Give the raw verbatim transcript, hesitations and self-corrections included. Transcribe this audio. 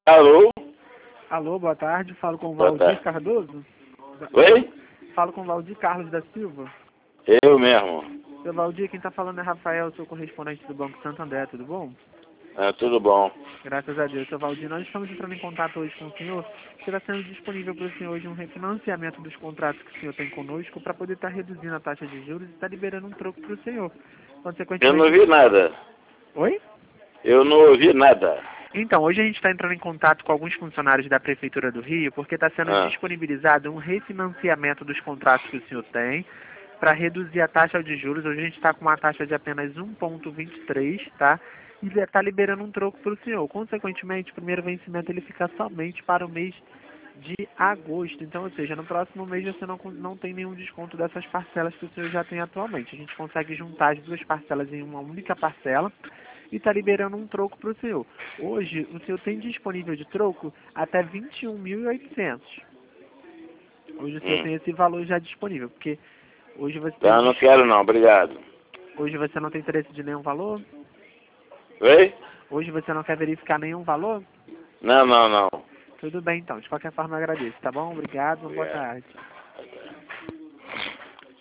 Alô? Alô, boa tarde. Falo com o Boa Valdir tarde. Cardoso. Oi? Falo com o Valdir Carlos da Silva. Eu mesmo. Seu Valdir, quem está falando é Rafael, sou correspondente do Banco Santo André, tudo bom? É, tudo bom. Graças a Deus. Seu Valdir, nós estamos entrando em contato hoje com o senhor. Será sendo disponível para o senhor hoje um refinanciamento dos contratos que o senhor tem conosco para poder estar reduzindo a taxa de juros e estar liberando um troco para o senhor. Eu não Consequentemente... ouvi nada. Oi? Eu não ouvi nada. Então, hoje a gente está entrando em contato com alguns funcionários da Prefeitura do Rio, porque está sendo Ah, disponibilizado um refinanciamento dos contratos que o senhor tem, para reduzir a taxa de juros. Hoje a gente está com uma taxa de apenas um vírgula vinte e três, tá? E está liberando um troco para o senhor. Consequentemente, o primeiro vencimento ele fica somente para o mês de agosto. Então, ou seja, no próximo mês você não, não tem nenhum desconto dessas parcelas que o senhor já tem atualmente. A gente consegue juntar as duas parcelas em uma única parcela e está liberando um troco para o senhor. Hoje, o senhor tem disponível de troco até vinte e um mil e oitocentos. Hoje o senhor hum. tem esse valor já disponível, porque hoje você tem, Tá, não quero não, obrigado. hoje você não tem interesse de nenhum valor? Oi? Hoje você não quer verificar nenhum valor? Não, não, não. Tudo bem então, de qualquer forma eu agradeço, tá bom? Obrigado, uma boa Obrigado. tarde.